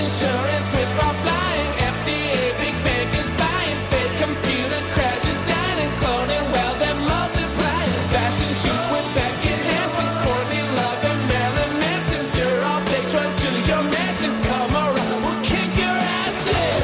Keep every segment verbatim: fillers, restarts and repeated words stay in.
insurance with our flying. F D A, big bank is buying. Fake computer crashes down and cloning. Well, they're multiplying. Fashion shoots with Beckett Hansen, Courtney Love and Marilyn Manson. You're all pics run to your mansions. Come around, we'll kick your ass in.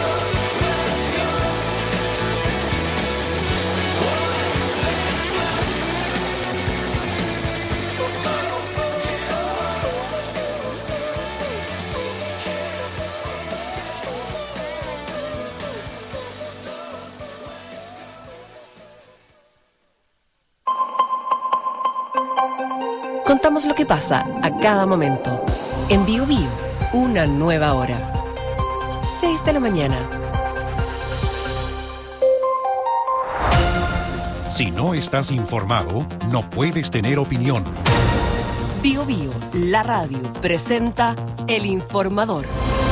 Contamos lo que pasa a cada momento. En Bio Bio, una nueva hora. seis de la mañana. Si no estás informado, no puedes tener opinión. Bio Bio, la radio, presenta El Informador.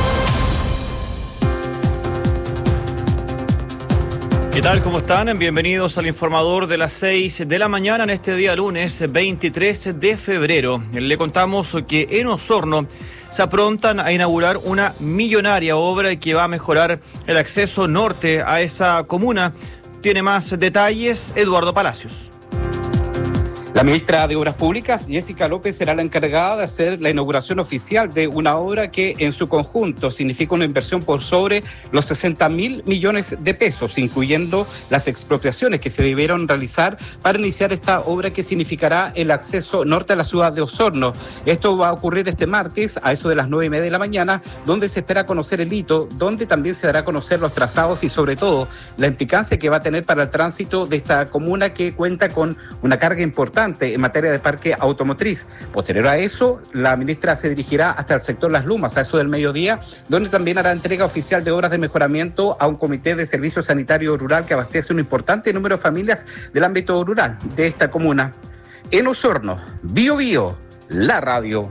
¿Qué tal? ¿Cómo están? Bienvenidos al Informador de las seis de la mañana en este día lunes veintitrés de febrero. Le contamos que en Osorno se aprontan a inaugurar una millonaria obra que va a mejorar el acceso norte a esa comuna. Tiene más detalles Eduardo Palacios. La ministra de Obras Públicas, Jessica López, será la encargada de hacer la inauguración oficial de una obra que en su conjunto significa una inversión por sobre los sesenta mil millones de pesos, incluyendo las expropiaciones que se debieron realizar para iniciar esta obra que significará el acceso norte a la ciudad de Osorno. Esto va a ocurrir este martes a eso de las nueve y media de la mañana, donde se espera conocer el hito, donde también se dará a conocer los trazados y sobre todo la implicancia que va a tener para el tránsito de esta comuna que cuenta con una carga importante en materia de parque automotriz. Posterior a eso, la ministra se dirigirá hasta el sector Las Lumas, a eso del mediodía, donde también hará entrega oficial de obras de mejoramiento a un comité de servicio sanitario rural que abastece un importante número de familias del ámbito rural de esta comuna. En Osorno, Bio Bio, la radio.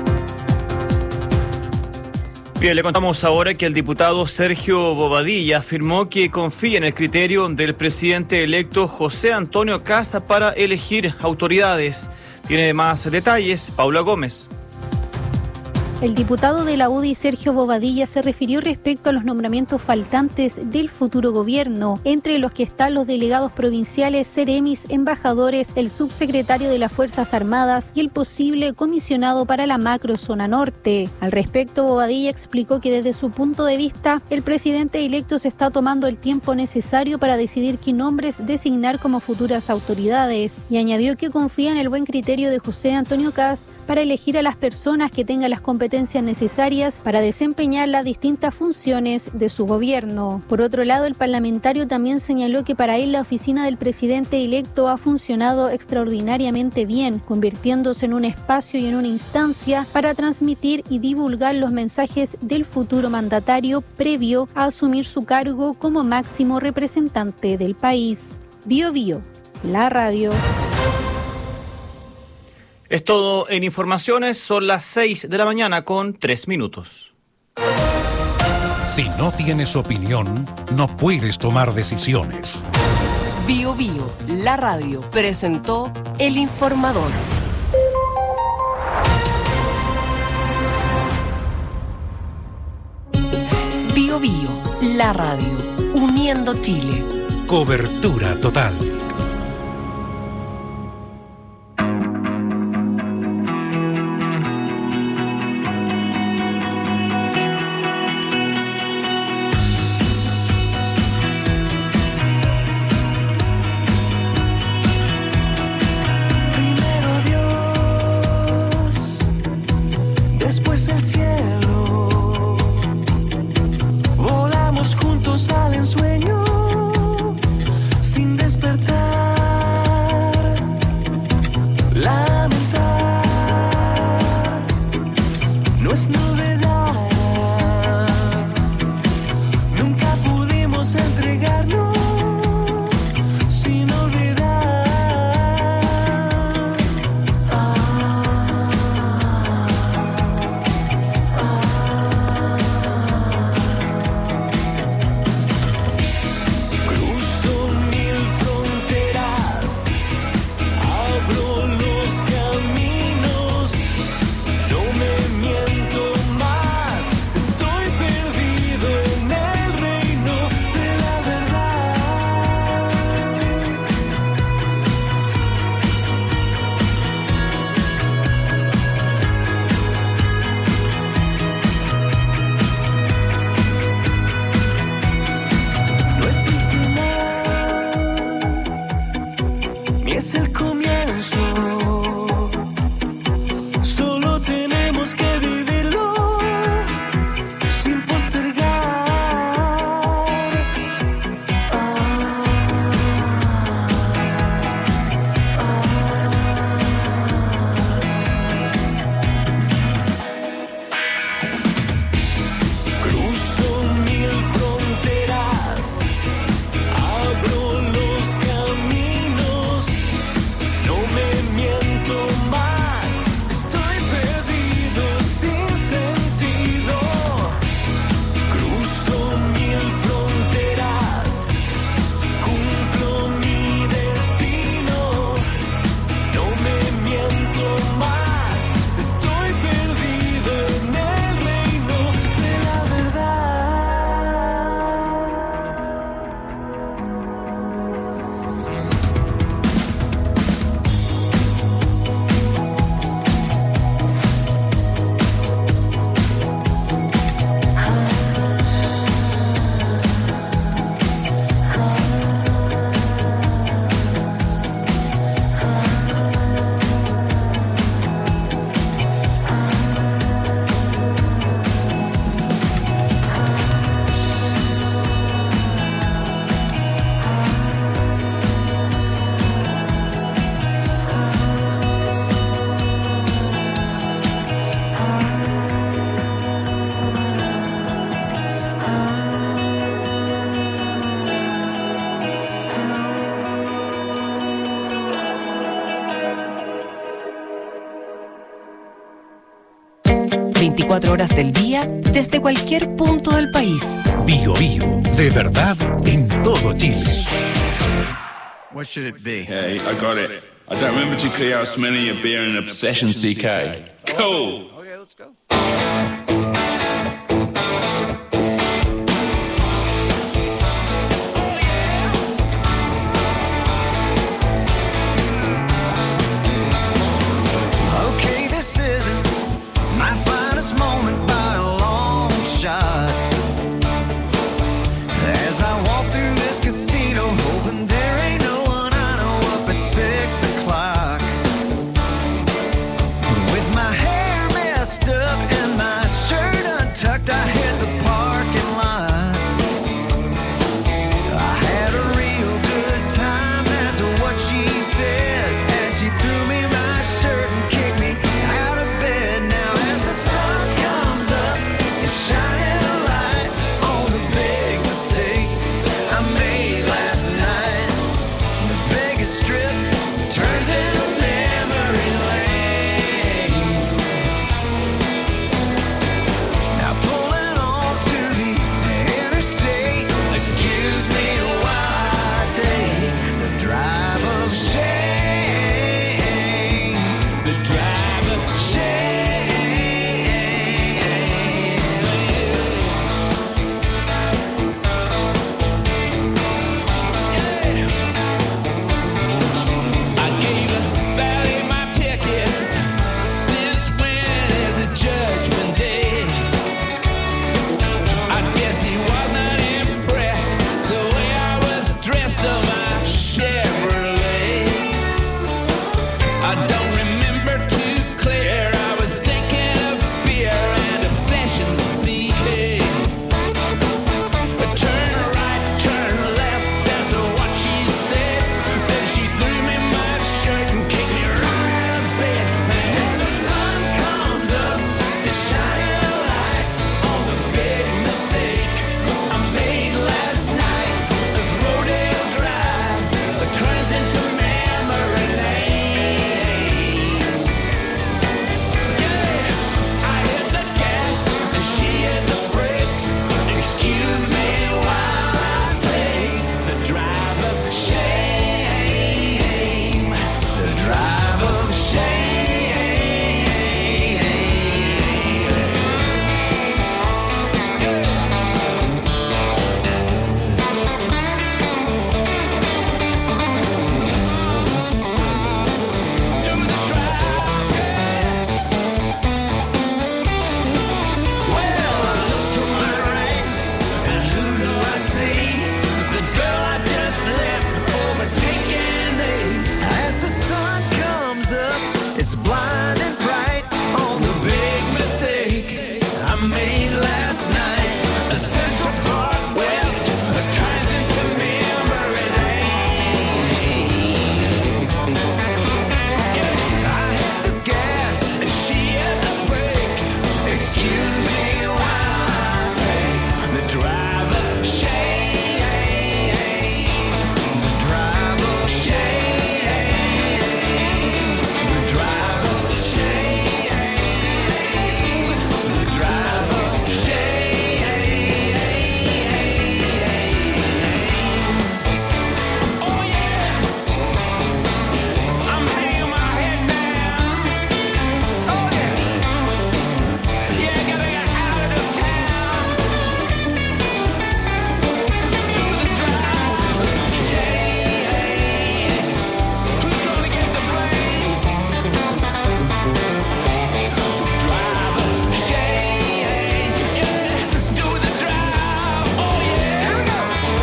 Bien, le contamos ahora que el diputado Sergio Bobadilla afirmó que confía en el criterio del presidente electo José Antonio Kast para elegir autoridades. Tiene más detalles Paula Gómez. El diputado de la U D I, Sergio Bobadilla, se refirió respecto a los nombramientos faltantes del futuro gobierno, entre los que están los delegados provinciales, seremis, embajadores, el subsecretario de las Fuerzas Armadas y el posible comisionado para la macrozona norte. Al respecto, Bobadilla explicó que desde su punto de vista, el presidente electo se está tomando el tiempo necesario para decidir qué nombres designar como futuras autoridades, y añadió que confía en el buen criterio de José Antonio Kast para elegir a las personas que tengan las competencias necesarias para desempeñar las distintas funciones de su gobierno. Por otro lado, el parlamentario también señaló que para él la oficina del presidente electo ha funcionado extraordinariamente bien, convirtiéndose en un espacio y en una instancia para transmitir y divulgar los mensajes del futuro mandatario previo a asumir su cargo como máximo representante del país. Bio Bio, la radio. Es todo en informaciones, son las seis de la mañana con tres minutos. Si no tienes opinión, no puedes tomar decisiones. Bio Bio, la radio, presentó El Informador. Bio Bio, la radio, uniendo Chile. Cobertura total. Después el cielo, volamos juntos al ensueño, sin despertar. veinticuatro horas del día desde cualquier punto del país. Bio Bio, de verdad en todo Chile. What should it be? Hey, I got it. I don't remember too clear how smelling your beer in Obsession C K. Cool. Okay, let's go. Okay, this isn't my finest moment by a long shot. As I walk through this casino, hoping there ain't no one I know up at six o'clock. With my hair messed up and my shirt untucked, I hit the parking lot. I had a real good time, that's what she said, as she threw me my shirt and kicked me out of bed. Now as the sun comes up, it's shining a light on the big mistake I made last night. The Vegas Strip turns into memory lane. Now pulling on to the interstate, excuse me while I take the drive of shame. The drive of shame. I gave a valet my ticket. Since when is it Judgment Day? I guess he wasn't impressed the way I was dressed on my Chevrolet. I don't remember too clear. I was thinking of beer and Obsession C K. Turn right, turn left, that's what she said. Then she threw me my shirt and kicked me right out of bed. And as the sun comes up, it's shining a light on the big mistake I made last night. This Rodeo Drive turns into memory lane. Yeah, I hit the gas and she hit the brakes. Excuse me while I take the drive of shame. The drive of Well, I look to my right, and who do I see? The girl I just left overtaking me. As the sun comes up, it's blind and bright on the big mistake I made last night. A Central Park West turns into memory lane. I hit the gas and she hit the brakes. Excuse me while I take the drive of shame. The drive of shame. The drive of shame. The drive of shame. Oh yeah, I'm hanging my head down. Oh yeah, yeah, gotta get out of this town. Do the drive of shame. Who's gonna get the blame? Drive of shame. Yeah, do the drive. Oh yeah, here we go.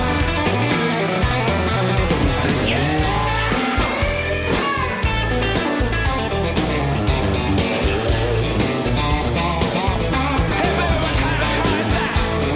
Yeah. Hey baby, what kind of car is that?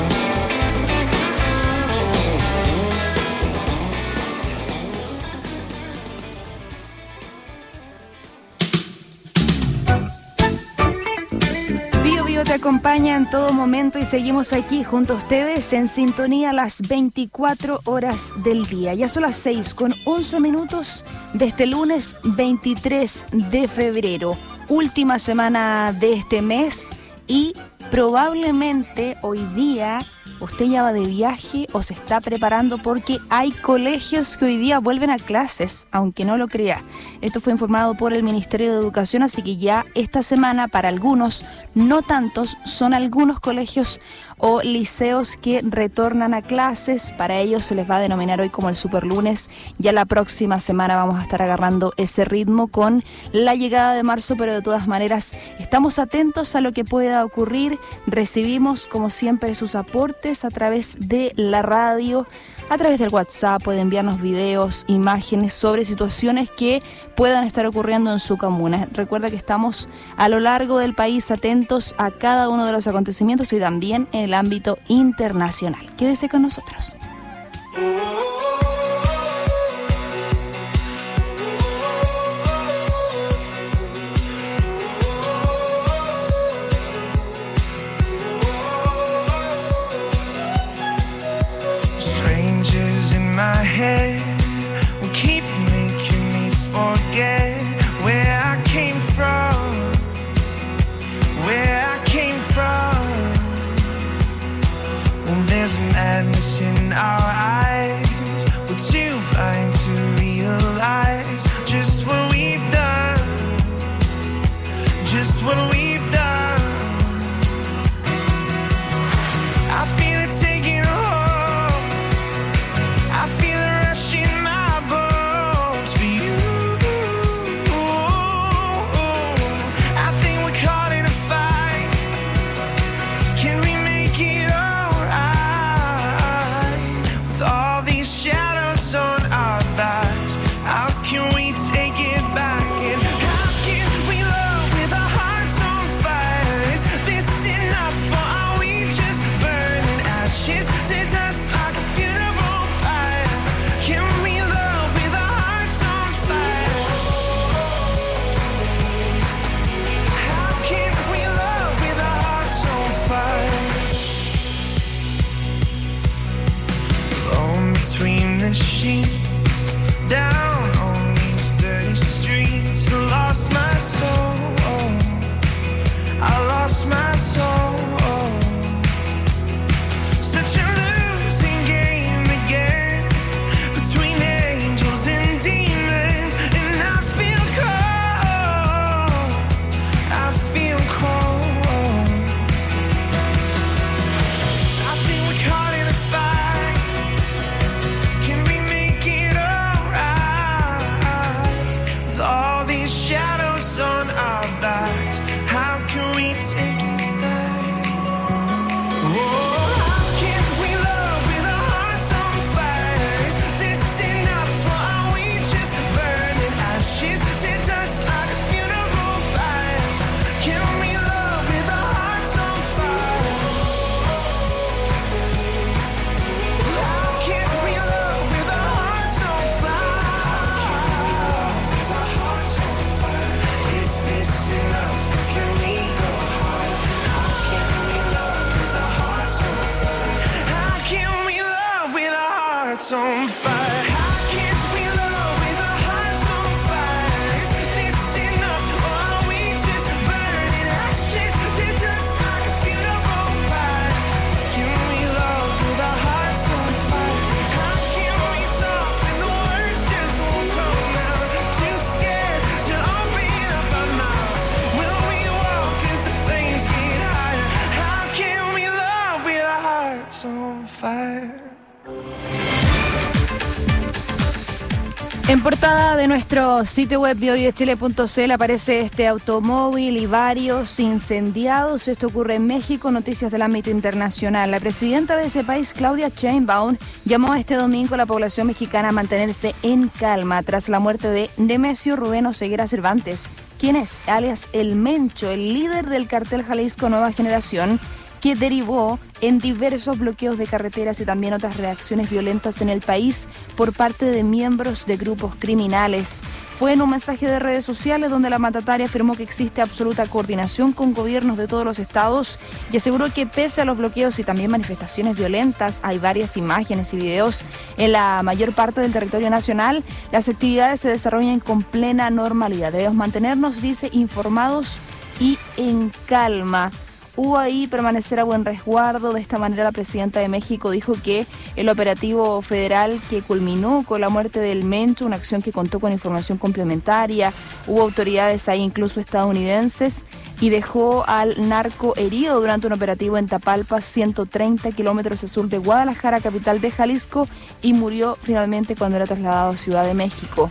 Bio Bio te acompaña en todo momento y seguimos aquí junto a ustedes en sintonía las veinticuatro horas del día. Ya son las seis con once minutos de este lunes veintitrés de febrero. Última semana de este mes y probablemente hoy día usted ya va de viaje o se está preparando porque hay colegios que hoy día vuelven a clases, aunque no lo crea. Esto fue informado por el Ministerio de Educación, así que ya esta semana para algunos, no tantos, son algunos colegios o liceos que retornan a clases. Para ellos se les va a denominar hoy como el superlunes. Ya la próxima semana vamos a estar agarrando ese ritmo con la llegada de marzo, pero de todas maneras estamos atentos a lo que pueda ocurrir. Recibimos como siempre sus aportes a través de la radio, a través del WhatsApp. Puede enviarnos videos, imágenes sobre situaciones que puedan estar ocurriendo en su comuna. Recuerda que estamos a lo largo del país atentos a cada uno de los acontecimientos y también en el ámbito internacional. Quédese con nosotros. My head will keep making me forget where I came from, where I came from. Well, there's madness in our eyes, we're too blind to realize just what we've done, just what we've done. I feel it taking a hold, I feel it rush in my bones for you. I think we're caught in a fight. Can we make it alright? With all these shadows on our backs, how can we take it back? And how can we love with our hearts on fire? Is this enough, or are we just burning ashes to dust like a funeral pyre? Can we love with our hearts on fire? How can we love with our hearts on fire? Alone between the sheets, down on these dirty streets, I lost my soul, I lost my soul. Such a losing game again, between angels and demons, and I feel cold, I feel cold. I think we're caught in a fight. Can we make it alright? With all these shadows on our backs, how can we take it back? Oh, how can we love with our hearts on fire? Is this enough, or are we just burning ashes to dust like a funeral pyre? Can we love with our hearts on fire? How can we love with our hearts on fire? With our hearts on fire, is this enough? Can we go higher? How can we love with our hearts on fire? How can we love with our hearts on fire? How can we love with our hearts on fire? Is this enough, or are we just burning ashes to dust like a funeral pyre? Can we love with our hearts on fire? How can we talk when the words just won't come out? Too scared to open up our mouths. Will we walk as the flames get higher? How can we love with our hearts on fire? En portada de nuestro sitio web bio bio chile punto c l aparece este automóvil y varios incendiados. Esto ocurre en México. Noticias del ámbito internacional. La presidenta de ese país, Claudia Sheinbaum, llamó este domingo a la población mexicana a mantenerse en calma tras la muerte de Nemesio Rubén Oseguera Cervantes, quien es, alias El Mencho, el líder del cartel Jalisco Nueva Generación, que derivó en diversos bloqueos de carreteras y también otras reacciones violentas en el país por parte de miembros de grupos criminales. Fue en un mensaje de redes sociales donde la mandataria afirmó que existe absoluta coordinación con gobiernos de todos los estados y aseguró que pese a los bloqueos y también manifestaciones violentas, hay varias imágenes y videos en la mayor parte del territorio nacional, las actividades se desarrollan con plena normalidad. Debemos mantenernos, dice, informados y en calma. hubo ahí permanecer a buen resguardo. De esta manera la presidenta de México dijo que el operativo federal que culminó con la muerte del Mencho, una acción que contó con información complementaria, hubo autoridades ahí incluso estadounidenses, y dejó al narco herido durante un operativo en Tapalpa, ciento treinta kilómetros al sur de Guadalajara, capital de Jalisco, y murió finalmente cuando era trasladado a Ciudad de México.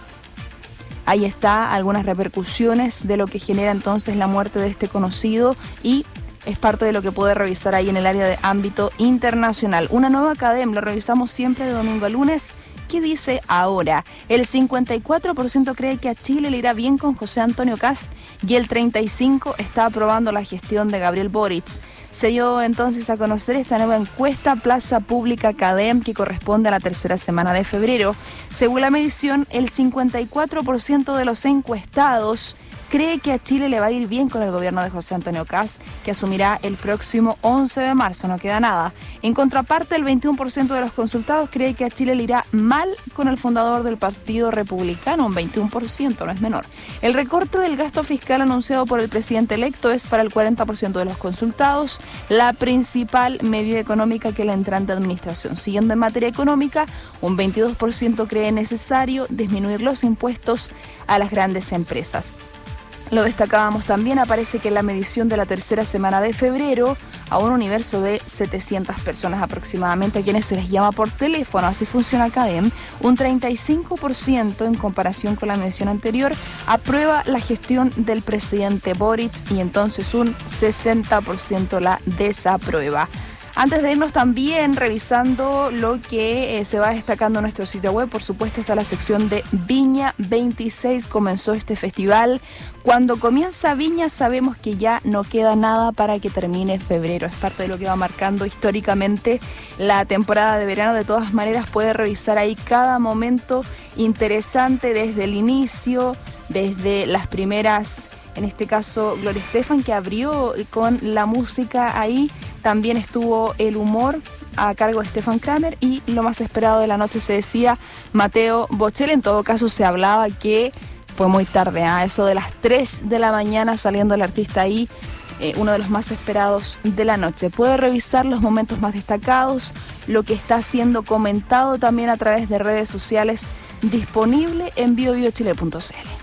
Ahí está algunas repercusiones de lo que genera entonces la muerte de este conocido, y es parte de lo que puede revisar ahí en el área de ámbito internacional. Una nueva CADEM, lo revisamos siempre de domingo a lunes. ¿Qué dice ahora? El cincuenta y cuatro por ciento cree que a Chile le irá bien con José Antonio Kast y el treinta y cinco por ciento está aprobando la gestión de Gabriel Boric. Se dio entonces a conocer esta nueva encuesta Plaza Pública CADEM, que corresponde a la tercera semana de febrero. Según la medición, el cincuenta y cuatro por ciento de los encuestados cree que a Chile le va a ir bien con el gobierno de José Antonio Kast, que asumirá el próximo once de marzo, no queda nada. En contraparte, el veintiuno por ciento de los consultados cree que a Chile le irá mal con el fundador del Partido Republicano, un veintiuno por ciento, no es menor. El recorte del gasto fiscal anunciado por el presidente electo es para el cuarenta por ciento de los consultados, la principal medida económica que la entrante administración. Siguiendo en materia económica, un veintidós por ciento cree necesario disminuir los impuestos a las grandes empresas. Lo destacábamos también, aparece que en la medición de la tercera semana de febrero, a un universo de setecientas personas aproximadamente, a quienes se les llama por teléfono, así funciona CADEM, un treinta y cinco por ciento en comparación con la medición anterior aprueba la gestión del presidente Boric, y entonces un sesenta por ciento la desaprueba. Antes de irnos también revisando lo que eh, se va destacando en nuestro sitio web, por supuesto está la sección de Viña veintiséis, comenzó este festival. Cuando comienza Viña sabemos que ya no queda nada para que termine febrero, es parte de lo que va marcando históricamente la temporada de verano. De todas maneras puede revisar ahí cada momento interesante desde el inicio, desde las primeras, en este caso Gloria Estefan, que abrió con la música ahí. También estuvo el humor a cargo de Stefan Kramer, y lo más esperado de la noche se decía Mateo Bocelli. En todo caso se hablaba que fue muy tarde, a ¿eh? Eso de las tres de la mañana saliendo el artista ahí, eh, uno de los más esperados de la noche. Puede revisar los momentos más destacados, lo que está siendo comentado también a través de redes sociales, disponible en bio bio chile punto c l.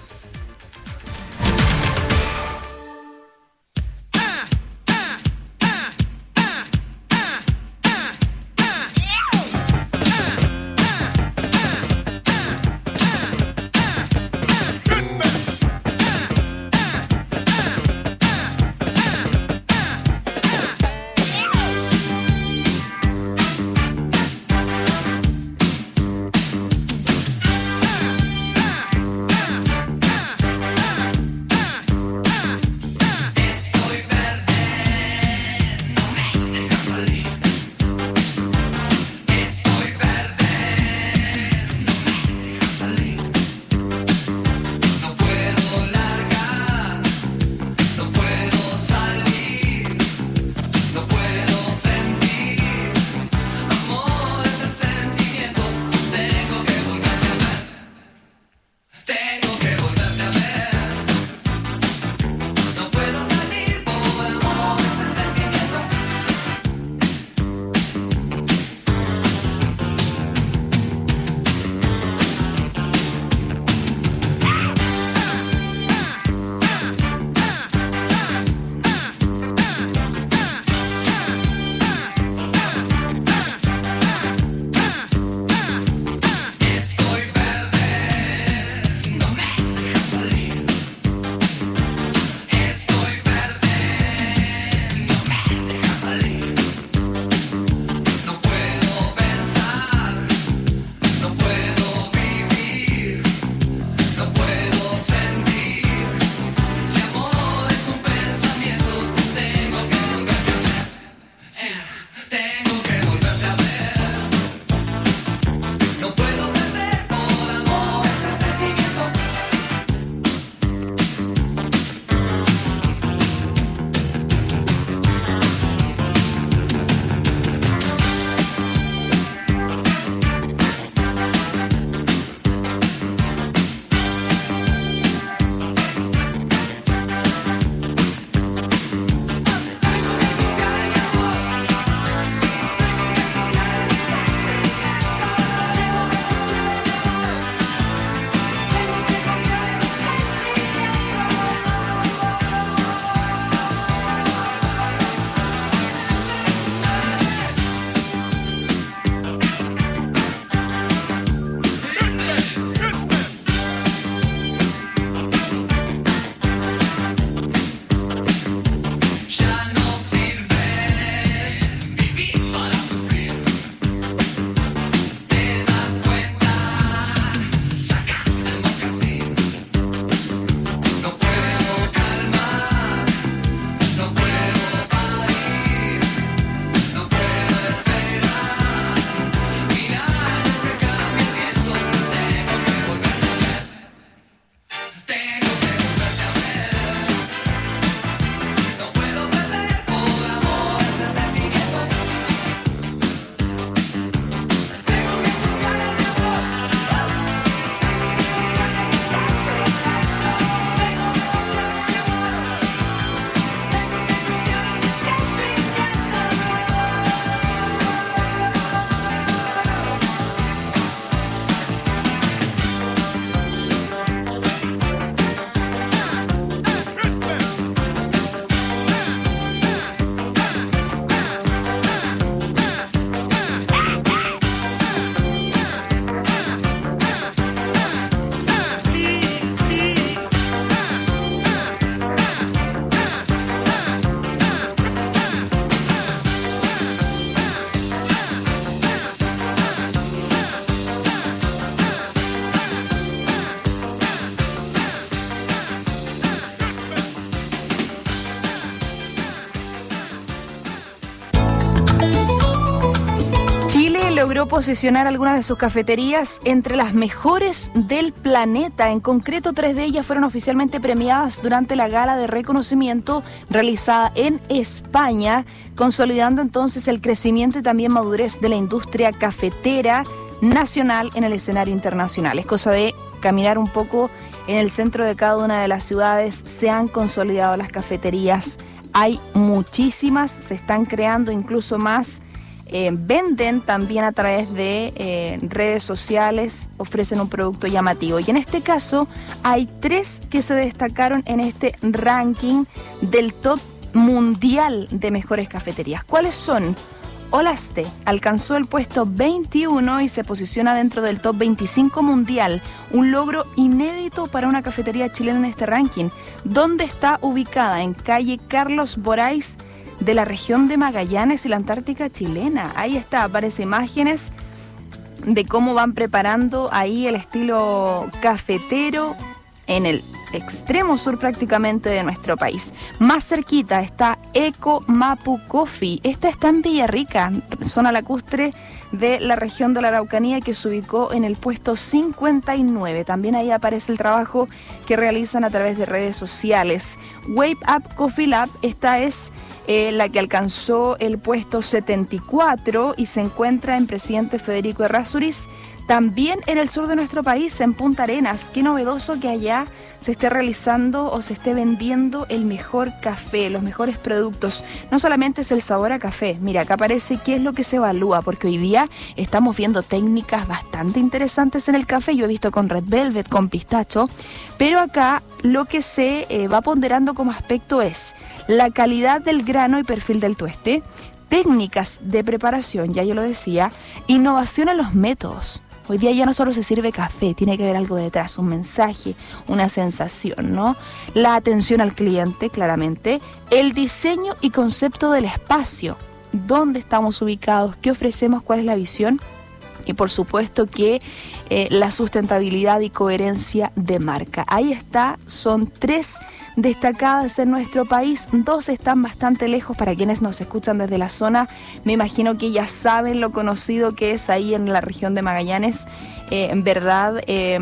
Chile logró posicionar algunas de sus cafeterías entre las mejores del planeta. En concreto, tres de ellas fueron oficialmente premiadas durante la gala de reconocimiento realizada en España, consolidando entonces el crecimiento y también madurez de la industria cafetera nacional en el escenario internacional. Es cosa de caminar un poco en el centro de cada una de las ciudades. Se han consolidado las cafeterías, hay muchísimas, se están creando incluso más. Eh, venden también a través de eh, redes sociales, ofrecen un producto llamativo. Y en este caso hay tres que se destacaron en este ranking del top mundial de mejores cafeterías. ¿Cuáles son? Olaste alcanzó el puesto veintiuno y se posiciona dentro del top veinticinco mundial, un logro inédito para una cafetería chilena en este ranking. ¿Dónde está ubicada? En calle Carlos Borais, de la región de Magallanes y la Antártica chilena. Ahí está, aparece imágenes de cómo van preparando ahí el estilo cafetero en el extremo sur prácticamente de nuestro país. Más cerquita está Eco Mapu Coffee. Esta está en Villarrica, zona lacustre de la región de la Araucanía, que se ubicó en el puesto cincuenta y nueve. También ahí aparece el trabajo que realizan a través de redes sociales. Wave Up Coffee Lab, esta es Eh, la que alcanzó el puesto setenta y cuatro y se encuentra en Presidente Federico Errázuriz, también en el sur de nuestro país, en Punta Arenas. Qué novedoso que allá se esté realizando o se esté vendiendo el mejor café, los mejores productos. No solamente es el sabor a café, mira, acá aparece qué es lo que se evalúa, porque hoy día estamos viendo técnicas bastante interesantes en el café. Yo he visto con Red Velvet, con pistacho, pero acá lo que se eh, va ponderando como aspecto es la calidad del grano y perfil del tueste, técnicas de preparación, ya yo lo decía, innovación en los métodos. Hoy día ya no solo se sirve café, tiene que haber algo detrás, un mensaje, una sensación, ¿no? La atención al cliente, claramente, el diseño y concepto del espacio, dónde estamos ubicados, qué ofrecemos, cuál es la visión. Y por supuesto que eh, la sustentabilidad y coherencia de marca. Ahí está, son tres destacadas en nuestro país, dos están bastante lejos. Para quienes nos escuchan desde la zona, me imagino que ya saben lo conocido que es ahí en la región de Magallanes, eh, en verdad, eh,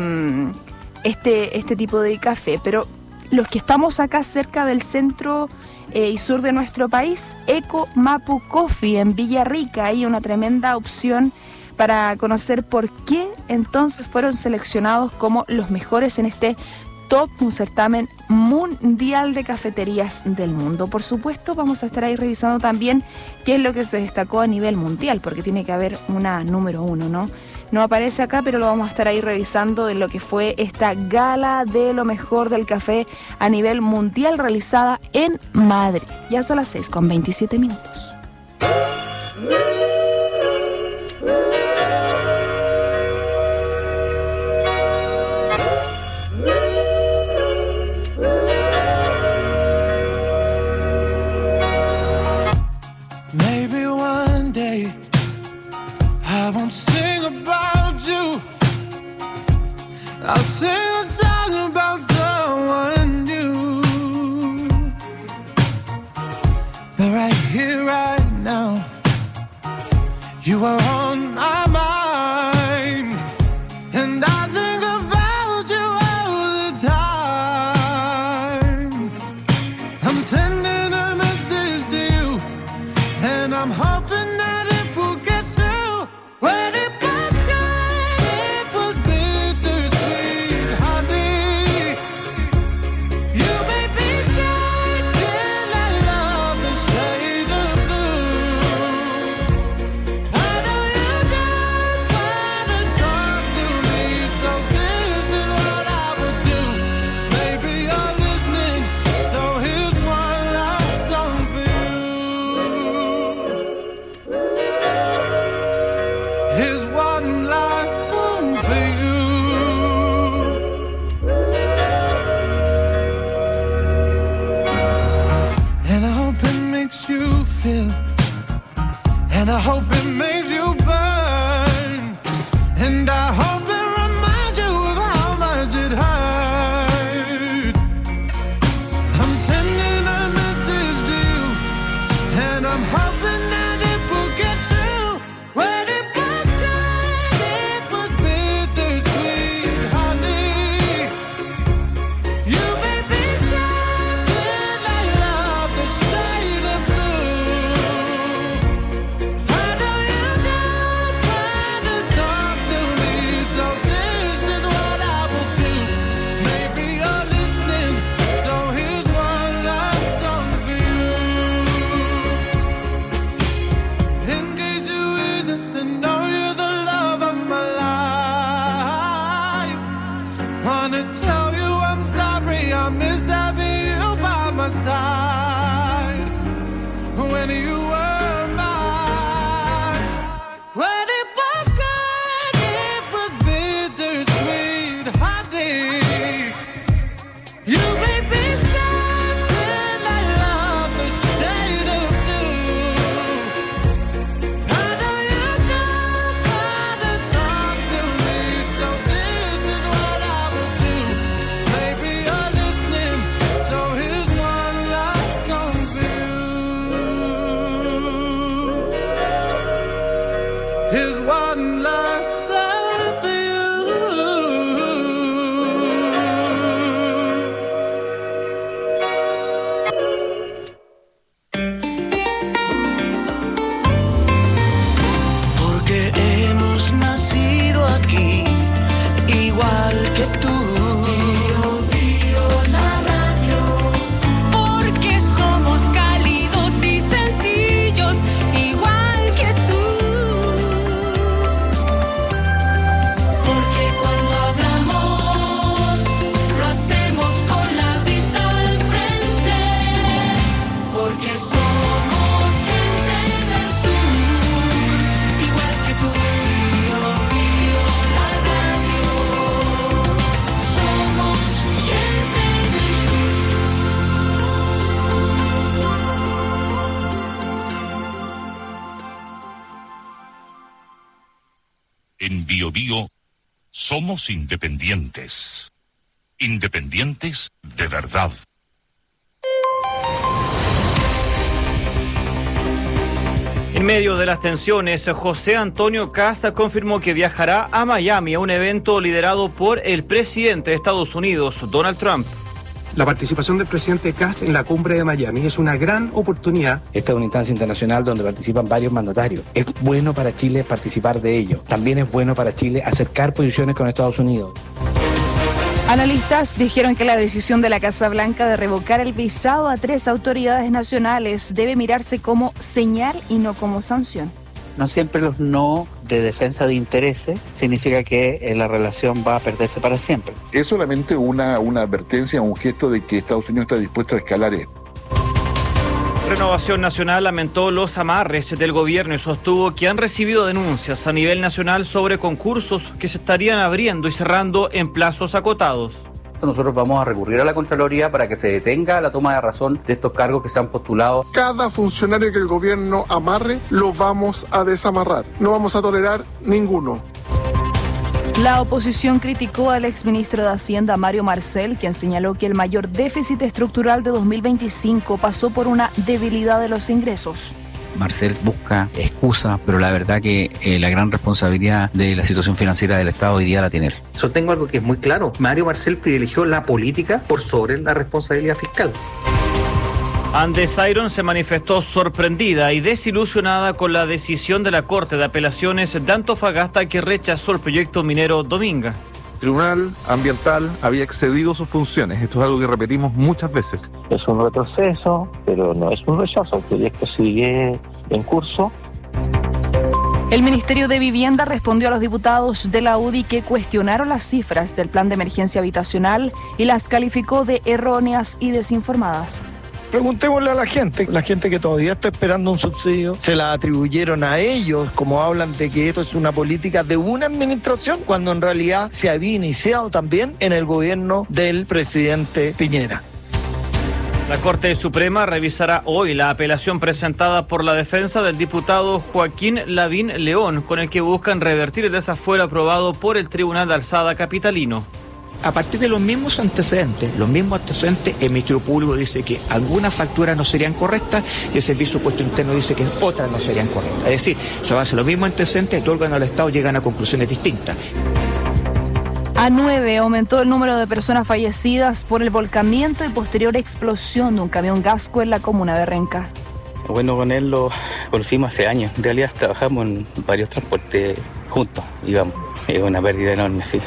este, este tipo de café. Pero los que estamos acá cerca del centro eh, y sur de nuestro país, Eco Mapu Coffee en Villarrica, hay una tremenda opción para conocer por qué entonces fueron seleccionados como los mejores en este top, un certamen mundial de cafeterías del mundo. Por supuesto, vamos a estar ahí revisando también qué es lo que se destacó a nivel mundial, porque tiene que haber una número uno, ¿no? No aparece acá, pero lo vamos a estar ahí revisando en lo que fue esta gala de lo mejor del café a nivel mundial realizada en Madrid. Ya son las seis con veintisiete minutos. Maybe one day I won't sing about you. I'll sing a song about someone new. But right here, right now, you are on my mind, and I think about you all the time. I'm sending a message to you, and I'm hoping that it will get through. When it was good, it was bittersweet, honey. You made me say till I love the shade of blue. I know you don't wanna talk to me, so this is what I would do. Maybe you're listening, so here's one last song for you. Here's one last song for you. And I hope it makes you feel, and I hope it makes you burn, and I hope it reminds you of how much it hurt. I'm sending a message to you, and I'm hoping that it will get through. When it was Here's one last sign for Porque hemos nacido aquí, igual que tú. Bio, bio, la radio. Porque somos cálidos y sencillos, igual que tú. Porque cuando hablamos, lo hacemos con la vista al frente. Porque somos gente del sur, igual que tú. Bio, bio, la radio. Somos gente del En Bio Bio somos independientes. Independientes de verdad. En medio de las tensiones, José Antonio Kast confirmó que viajará a Miami a un evento liderado por el presidente de Estados Unidos, Donald Trump. La participación del presidente Kast en la cumbre de Miami es una gran oportunidad. Esta es una instancia internacional donde participan varios mandatarios. Es bueno para Chile participar de ello. También es bueno para Chile acercar posiciones con Estados Unidos. Analistas dijeron que la decisión de la Casa Blanca de revocar el visado a tres autoridades nacionales debe mirarse como señal y no como sanción. No siempre los no de defensa de intereses significa que eh, la relación va a perderse para siempre. Es solamente una, una advertencia, un gesto de que Estados Unidos está dispuesto a escalar esto. Renovación Nacional lamentó los amarres del gobierno y sostuvo que han recibido denuncias a nivel nacional sobre concursos que se estarían abriendo y cerrando en plazos acotados. Nosotros vamos a recurrir a la Contraloría para que se detenga la toma de razón de estos cargos que se han postulado. Cada funcionario que el gobierno amarre, lo vamos a desamarrar. No vamos a tolerar ninguno. La oposición criticó al exministro de Hacienda, Mario Marcel, quien señaló que el mayor déficit estructural de dos mil veinticinco pasó por una debilidad de los ingresos. Marcel busca excusas, pero la verdad que eh, la gran responsabilidad de la situación financiera del Estado hoy día la tiene él. Sostengo algo que es muy claro. Mario Marcel privilegió la política por sobre la responsabilidad fiscal. Andes Iron se manifestó sorprendida y desilusionada con la decisión de la Corte de Apelaciones de Antofagasta que rechazó el proyecto minero Dominga. El Tribunal Ambiental había excedido sus funciones. Esto es algo que repetimos muchas veces. Es un retroceso, pero no es un rechazo. El proyecto sigue en curso. El Ministerio de Vivienda respondió a los diputados de la U D I que cuestionaron las cifras del plan de emergencia habitacional y las calificó de erróneas y desinformadas. Preguntémosle a la gente, la gente que todavía está esperando un subsidio, se la atribuyeron a ellos, como hablan de que esto es una política de una administración, cuando en realidad se había iniciado también en el gobierno del presidente Piñera. La Corte Suprema revisará hoy la apelación presentada por la defensa del diputado Joaquín Lavín León, con el que buscan revertir el desafuero aprobado por el Tribunal de Alzada capitalino. A partir de los mismos antecedentes, los mismos antecedentes, el Ministerio Público dice que algunas facturas no serían correctas y el Servicio de Puesto Interno dice que otras no serían correctas. Es decir, se basa en los mismos antecedentes, dos órganos del Estado llegan a conclusiones distintas. A nueve aumentó el número de personas fallecidas por el volcamiento y posterior explosión de un camión Gasco en la comuna de Renca. Bueno, con él lo conocimos hace años. En realidad trabajamos en varios transportes juntos, digamos. Es una pérdida enorme, sí.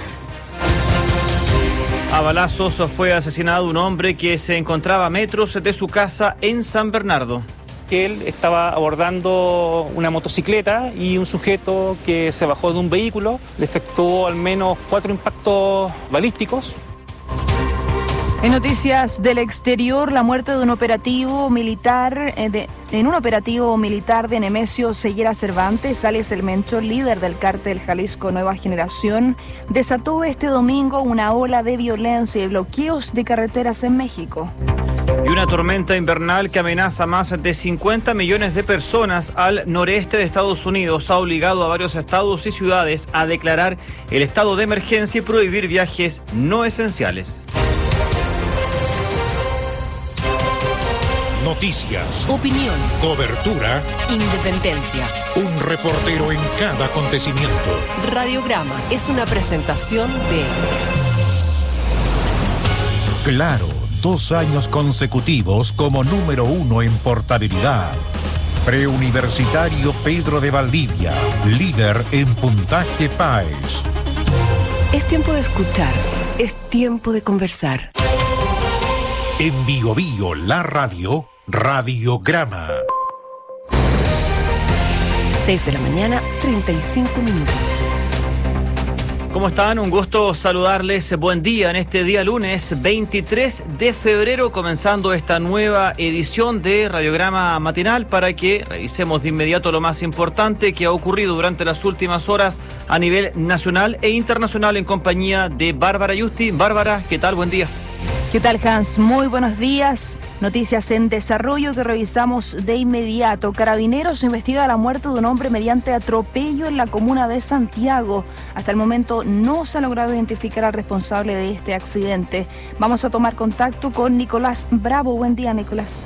A balazos fue asesinado un hombre que se encontraba a metros de su casa en San Bernardo. Que él estaba abordando una motocicleta y un sujeto que se bajó de un vehículo le efectuó al menos cuatro impactos balísticos. En noticias del exterior, la muerte de un operativo militar, eh, de, en un operativo militar de Nemesio Ceguera Cervantes, alias El Mencho, líder del cártel Jalisco Nueva Generación, desató este domingo una ola de violencia y bloqueos de carreteras en México. Y una tormenta invernal que amenaza a más de cincuenta millones de personas al noreste de Estados Unidos ha obligado a varios estados y ciudades a declarar el estado de emergencia y prohibir viajes no esenciales. Noticias, Opinión, cobertura, independencia. un reportero en cada acontecimiento. Radiograma es una presentación de Claro, dos años consecutivos como número uno en portabilidad. Preuniversitario Pedro de Valdivia, líder en puntaje PAES. Es tiempo de escuchar, es tiempo de conversar. En Bio Bio, la radio, Radiograma. seis de la mañana, treinta y cinco minutos. ¿Cómo están? Un gusto saludarles. Buen día en este día lunes veintitrés de febrero, comenzando esta nueva edición de Radiograma Matinal para que revisemos de inmediato lo más importante que ha ocurrido durante las últimas horas a nivel nacional e internacional en compañía de Bárbara Yusti. Bárbara, ¿qué tal? Buen día. ¿Qué tal, Hans? Muy buenos días. Noticias en desarrollo que revisamos de inmediato. Carabineros investiga la muerte de un hombre mediante atropello en la comuna de Santiago. Hasta el momento no se ha logrado identificar al responsable de este accidente. Vamos a tomar contacto con Nicolás Bravo. Buen día, Nicolás.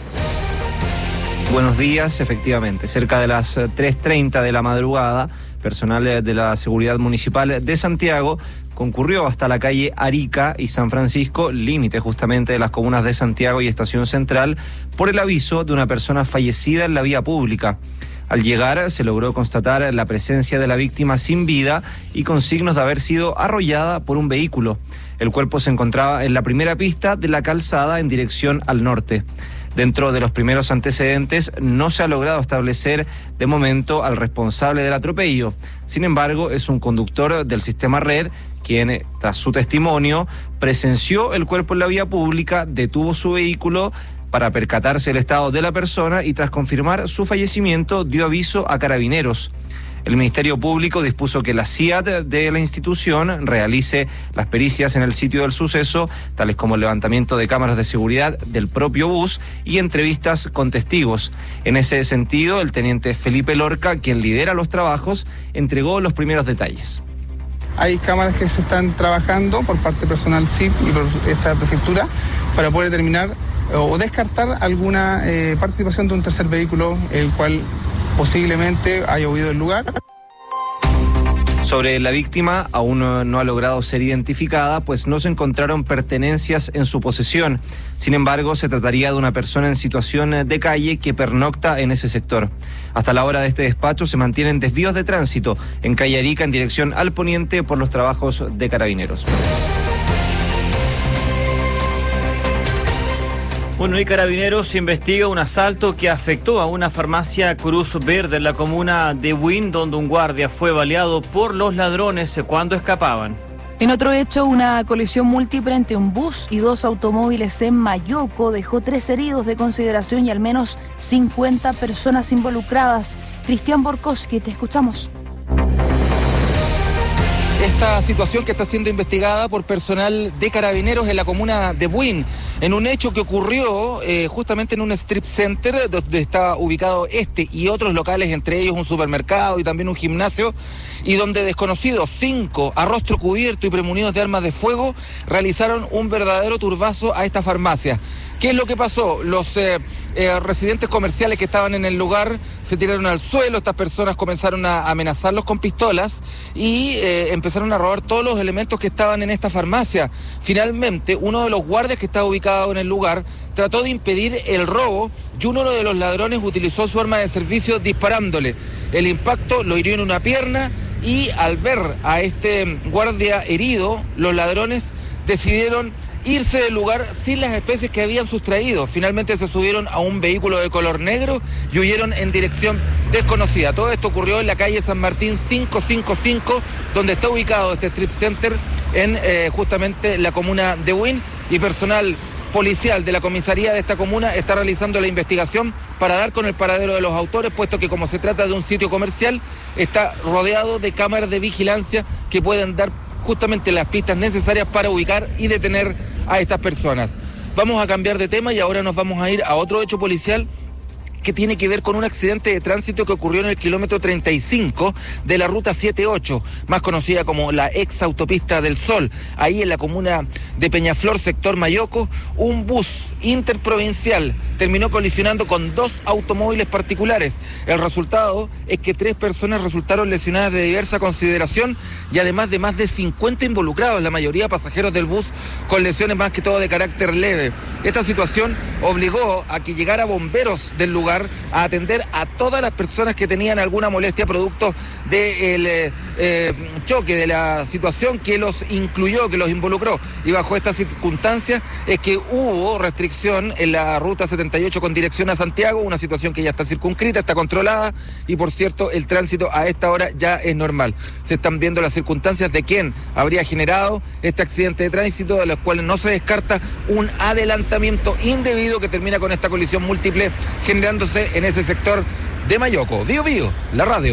Buenos días, efectivamente. Cerca de las tres treinta de la madrugada, personal de la Seguridad Municipal de Santiago concurrió hasta la calle Arica y San Francisco, límite justamente de las comunas de Santiago y Estación Central, por el aviso de una persona fallecida en la vía pública. Al llegar se logró constatar la presencia de la víctima sin vida y con signos de haber sido arrollada por un vehículo. El cuerpo se encontraba en la primera pista de la calzada en dirección al norte. Dentro de los primeros antecedentes no se ha logrado establecer de momento al responsable del atropello. Sin embargo, es un conductor del sistema Red quien, tras su testimonio, presenció el cuerpo en la vía pública, detuvo su vehículo para percatarse del estado de la persona y tras confirmar su fallecimiento dio aviso a Carabineros. El Ministerio Público dispuso que la C I A D de la institución realice las pericias en el sitio del suceso, tales como el levantamiento de cámaras de seguridad del propio bus y entrevistas con testigos. En ese sentido, el teniente Felipe Lorca, quien lidera los trabajos, entregó los primeros detalles. Hay cámaras que se están trabajando por parte personal S I P y por esta prefectura para poder determinar o descartar alguna eh, participación de un tercer vehículo, el cual posiblemente haya huido del lugar. Sobre la víctima, aún no, no ha logrado ser identificada, pues no se encontraron pertenencias en su posesión. Sin embargo, se trataría de una persona en situación de calle que pernocta en ese sector. Hasta la hora de este despacho se mantienen desvíos de tránsito en calle Arica en dirección al poniente por los trabajos de Carabineros. Bueno, y Carabineros investiga un asalto que afectó a una farmacia Cruz Verde en la comuna de Buin, donde un guardia fue baleado por los ladrones cuando escapaban. En otro hecho, una colisión múltiple entre un bus y dos automóviles en Mayoco dejó tres heridos de consideración y al menos cincuenta personas involucradas. Cristian Borkowski, te escuchamos. Esta situación que está siendo investigada por personal de Carabineros en la comuna de Buin, en un hecho que ocurrió eh, justamente en un strip center donde está ubicado este y otros locales, entre ellos un supermercado y también un gimnasio, y donde desconocidos, cinco a rostro cubierto y premunidos de armas de fuego, realizaron un verdadero turbazo a esta farmacia. ¿Qué es lo que pasó? Los eh, eh, residentes comerciales que estaban en el lugar se tiraron al suelo, estas personas comenzaron a amenazarlos con pistolas y eh, empezaron a robar todos los elementos que estaban en esta farmacia. Finalmente, uno de los guardias que estaba ubicado en el lugar trató de impedir el robo y uno de los ladrones utilizó su arma de servicio disparándole. El impacto lo hirió en una pierna y al ver a este guardia herido, los ladrones decidieron irse del lugar sin las especies que habían sustraído. Finalmente se subieron a un vehículo de color negro y huyeron en dirección desconocida. Todo esto ocurrió en la calle San Martín quinientos cincuenta y cinco, donde está ubicado este strip center en eh, justamente la comuna de Buin, y personal policial de la comisaría de esta comuna está realizando la investigación para dar con el paradero de los autores, puesto que como se trata de un sitio comercial, está rodeado de cámaras de vigilancia que pueden dar justamente las pistas necesarias para ubicar y detener a estas personas. Vamos a cambiar de tema y ahora nos vamos a ir a otro hecho policial que tiene que ver con un accidente de tránsito que ocurrió en el kilómetro treinta y cinco de la ruta setenta y ocho, más conocida como la ex autopista del Sol. Ahí en la comuna de Peñaflor, sector Mayoco, un bus interprovincial terminó colisionando con dos automóviles particulares. El resultado es que tres personas resultaron lesionadas de diversa consideración y además de más de cincuenta involucrados, la mayoría pasajeros del bus con lesiones más que todo de carácter leve. Esta situación obligó a que llegara bomberos del lugar a atender a todas las personas que tenían alguna molestia producto del eh, eh, choque, de la situación que los incluyó, que los involucró. Y bajo estas circunstancias es que hubo restricción en la ruta setenta y ocho con dirección a Santiago, una situación que ya está circunscrita, está controlada y por cierto el tránsito a esta hora ya es normal. Se están viendo las circunstancias de quién habría generado este accidente de tránsito, de los cuales no se descarta un adelantamiento indebido que termina con esta colisión múltiple generándose en ese sector de Mayoco. Bío Bío, la radio.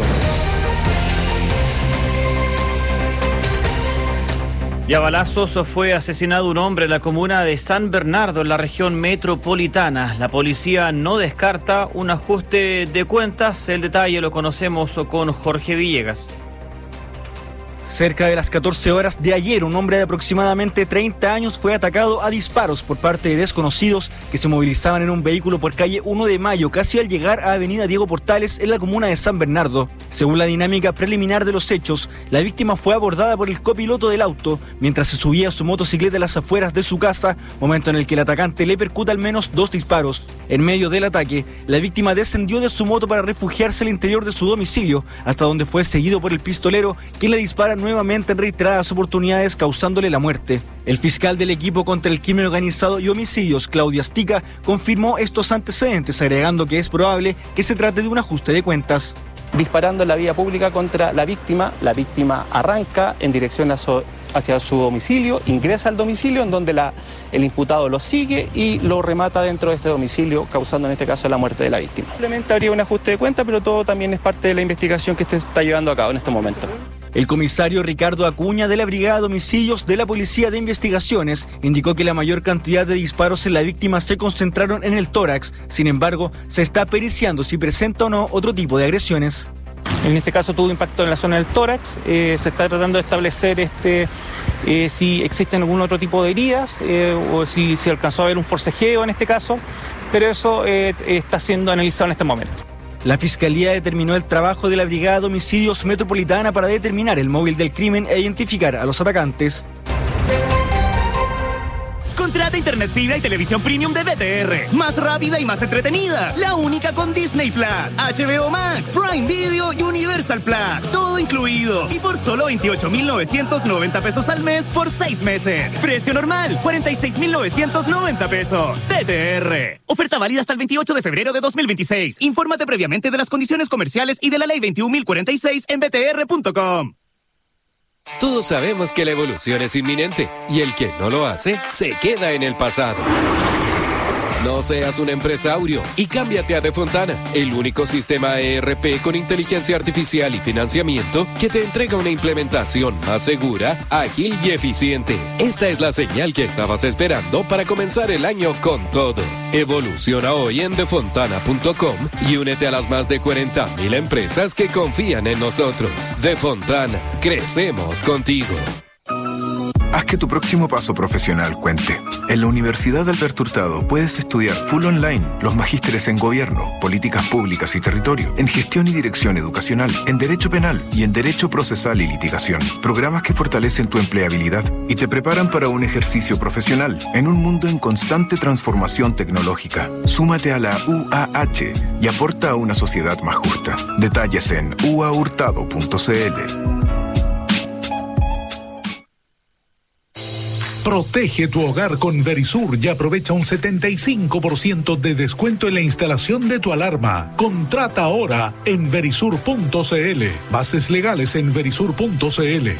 Y a balazos fue asesinado un hombre en la comuna de San Bernardo, en la región metropolitana. La policía no descarta un ajuste de cuentas. El detalle lo conocemos con Jorge Villegas. Cerca de las catorce horas de ayer, un hombre de aproximadamente treinta años fue atacado a disparos por parte de desconocidos que se movilizaban en un vehículo por calle uno de mayo, casi al llegar a avenida Diego Portales en la comuna de San Bernardo. Según la dinámica preliminar de los hechos, la víctima fue abordada por el copiloto del auto mientras se subía a su motocicleta a las afueras de su casa, momento en el que el atacante le percuta al menos dos disparos. En medio del ataque, la víctima descendió de su moto para refugiarse al interior de su domicilio, hasta donde fue seguido por el pistolero, quien le dispara nuevamente en reiteradas oportunidades, causándole la muerte. El fiscal del equipo contra el crimen organizado y homicidios, Claudio Astica, confirmó estos antecedentes, agregando que es probable que se trate de un ajuste de cuentas. Disparando en la vía pública contra la víctima, la víctima arranca en dirección a su, hacia su domicilio, ingresa al domicilio en donde la, el imputado lo sigue y lo remata dentro de este domicilio, causando en este caso la muerte de la víctima. Simplemente habría un ajuste de cuentas, pero todo también es parte de la investigación que se está llevando a cabo en este momento. El comisario Ricardo Acuña de la Brigada de Homicidios de la Policía de Investigaciones indicó que la mayor cantidad de disparos en la víctima se concentraron en el tórax. Sin embargo, se está periciando si presenta o no otro tipo de agresiones. En este caso tuvo impacto en la zona del tórax. Eh, se está tratando de establecer este eh, si existen algún otro tipo de heridas eh, o si se alcanzó a ver un forcejeo en este caso, pero eso eh, está siendo analizado en este momento. La Fiscalía determinó el trabajo de la Brigada de Homicidios Metropolitana para determinar el móvil del crimen e identificar a los atacantes. Contrata internet fibra y televisión premium de B T R. Más rápida y más entretenida. La única con Disney Plus, H B O Max, Prime Video y Universal Plus. Todo incluido. Y por solo veintiocho mil novecientos noventa pesos al mes por seis meses. Precio normal, cuarenta y seis mil novecientos noventa pesos. B T R. Oferta válida hasta el veintiocho de febrero de dos mil veintiséis. Infórmate previamente de las condiciones comerciales y de la ley veintiún mil cuarenta y seis en b t r punto com. Todos sabemos que la evolución es inminente y el que no lo hace se queda en el pasado. No seas un empresario y cámbiate a Defontana, el único sistema E R P con inteligencia artificial y financiamiento que te entrega una implementación más segura, ágil y eficiente. Esta es la señal que estabas esperando para comenzar el año con todo. Evoluciona hoy en defontana punto com y únete a las más de cuarenta mil empresas que confían en nosotros. Defontana, crecemos contigo. Haz que tu próximo paso profesional cuente. En la Universidad Alberto Hurtado puedes estudiar full online los magísteres en Gobierno, Políticas Públicas y Territorio, en Gestión y Dirección Educacional, en Derecho Penal y en Derecho Procesal y Litigación. Programas que fortalecen tu empleabilidad y te preparan para un ejercicio profesional en un mundo en constante transformación tecnológica. Súmate a la U A H y aporta a una sociedad más justa. Detalles en u a hurtado punto c l. Protege tu hogar con Verisur y aprovecha un setenta y cinco por ciento de descuento en la instalación de tu alarma. Contrata ahora en verisur punto c l. Bases legales en verisur punto c l.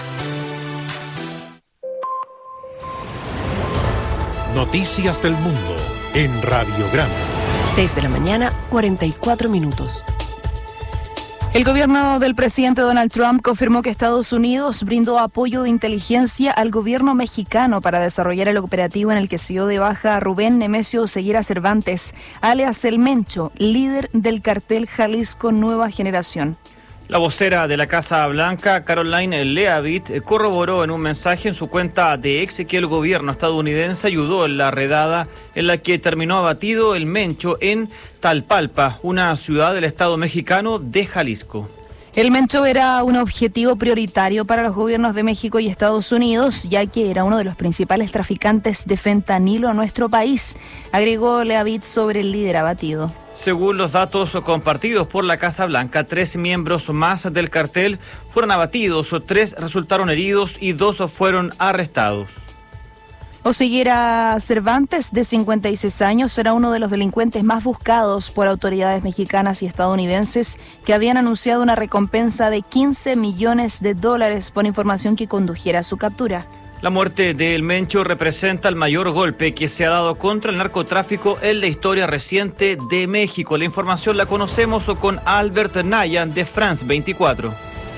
Noticias del mundo en Radiograma. seis de la mañana, cuarenta y cuatro minutos. El gobierno del presidente Donald Trump confirmó que Estados Unidos brindó apoyo de inteligencia al gobierno mexicano para desarrollar el operativo en el que se dio de baja a Rubén Nemesio Ceguera Cervantes, alias El Mencho, líder del cartel Jalisco Nueva Generación. La vocera de la Casa Blanca, Caroline Leavitt, corroboró en un mensaje en su cuenta de X que el gobierno estadounidense ayudó en la redada en la que terminó abatido El Mencho en Talpalpa, una ciudad del estado mexicano de Jalisco. El Mencho era un objetivo prioritario para los gobiernos de México y Estados Unidos, ya que era uno de los principales traficantes de fentanilo a nuestro país, agregó Leavitt sobre el líder abatido. Según los datos compartidos por la Casa Blanca, tres miembros más del cartel fueron abatidos, tres resultaron heridos y dos fueron arrestados. Oseguera Cervantes, de cincuenta y seis años, era uno de los delincuentes más buscados por autoridades mexicanas y estadounidenses que habían anunciado una recompensa de quince millones de dólares por información que condujera a su captura. La muerte de El Mencho representa el mayor golpe que se ha dado contra el narcotráfico en la historia reciente de México. La información la conocemos con Albert Nayan de France veinticuatro.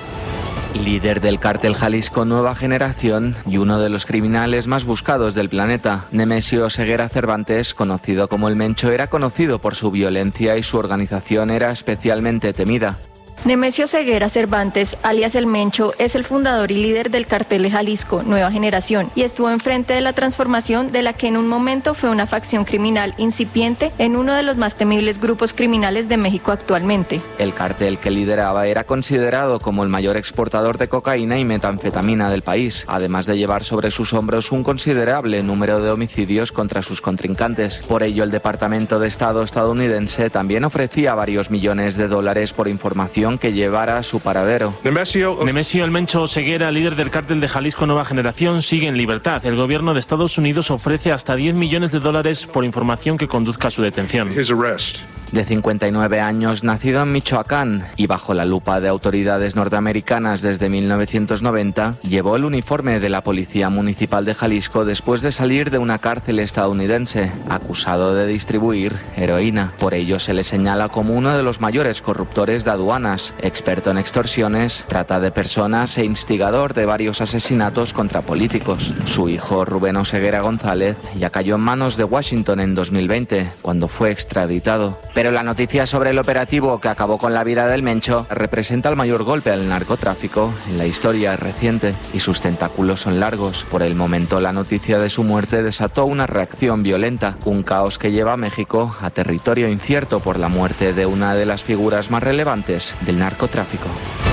Líder del cártel Jalisco Nueva Generación y uno de los criminales más buscados del planeta, Nemesio Ceguera Cervantes, conocido como El Mencho, era conocido por su violencia y su organización era especialmente temida. Nemesio Ceguera Cervantes, alias El Mencho, es el fundador y líder del cartel de Jalisco Nueva Generación y estuvo enfrente de la transformación de la que en un momento fue una facción criminal incipiente en uno de los más temibles grupos criminales de México actualmente. El cartel que lideraba era considerado como el mayor exportador de cocaína y metanfetamina del país, además de llevar sobre sus hombros un considerable número de homicidios contra sus contrincantes. Por ello, el Departamento de Estado estadounidense también ofrecía varios millones de dólares por información que llevara a su paradero. Nemesio, Nemesio El Mencho Ceguera, líder del cártel de Jalisco Nueva Generación, sigue en libertad. El gobierno de Estados Unidos ofrece hasta diez millones de dólares por información que conduzca a su detención. De cincuenta y nueve años, nacido en Michoacán y bajo la lupa de autoridades norteamericanas desde mil novecientos noventa, llevó el uniforme de la Policía Municipal de Jalisco después de salir de una cárcel estadounidense, acusado de distribuir heroína. Por ello se le señala como uno de los mayores corruptores de aduanas, experto en extorsiones, trata de personas e instigador de varios asesinatos contra políticos. Su hijo, Rubén Oseguera González, ya cayó en manos de Washington en dos mil veinte, cuando fue extraditado. Pero la noticia sobre el operativo que acabó con la vida del Mencho representa el mayor golpe al narcotráfico en la historia reciente y sus tentáculos son largos. Por el momento, la noticia de su muerte desató una reacción violenta, un caos que lleva a México a territorio incierto por la muerte de una de las figuras más relevantes del narcotráfico.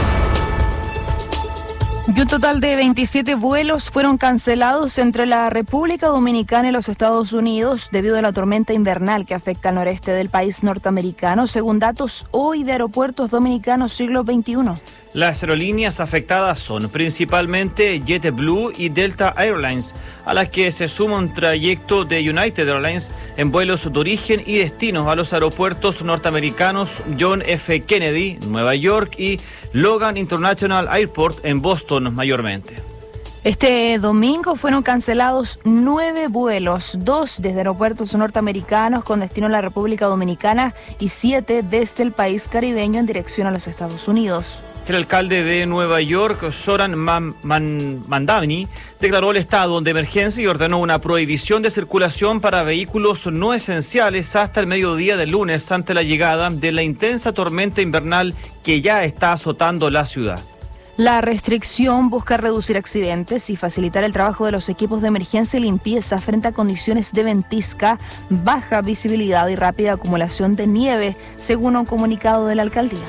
Y un total de veintisiete vuelos fueron cancelados entre la República Dominicana y los Estados Unidos debido a la tormenta invernal que afecta al noreste del país norteamericano, según datos hoy de Aeropuertos Dominicanos Siglo veintiuno. Las aerolíneas afectadas son principalmente JetBlue y Delta Airlines, a las que se suma un trayecto de United Airlines en vuelos de origen y destino a los aeropuertos norteamericanos John F. Kennedy, Nueva York, y Logan International Airport en Boston mayormente. Este domingo fueron cancelados nueve vuelos, dos desde aeropuertos norteamericanos con destino a la República Dominicana y siete desde el país caribeño en dirección a los Estados Unidos. El alcalde de Nueva York, Zoran Man- Man- Mandani, declaró el estado de emergencia y ordenó una prohibición de circulación para vehículos no esenciales hasta el mediodía del lunes ante la llegada de la intensa tormenta invernal que ya está azotando la ciudad. La restricción busca reducir accidentes y facilitar el trabajo de los equipos de emergencia y limpieza frente a condiciones de ventisca, baja visibilidad y rápida acumulación de nieve, según un comunicado de la alcaldía.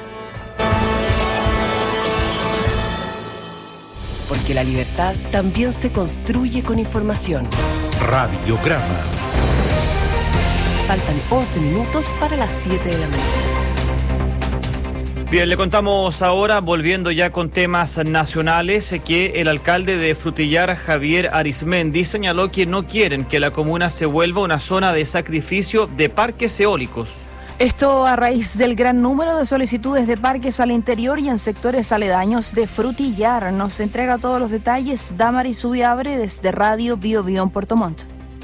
Porque la libertad también se construye con información. Radiograma. Faltan once minutos para las siete de la mañana. Bien, le contamos ahora, volviendo ya con temas nacionales, que el alcalde de Frutillar, Javier Arismendi, señaló que no quieren que la comuna se vuelva una zona de sacrificio de parques eólicos. Esto a raíz del gran número de solicitudes de parques al interior y en sectores aledaños de Frutillar. Nos entrega todos los detalles Damaris Subiabre desde Radio Bio Bio en Puerto Montt.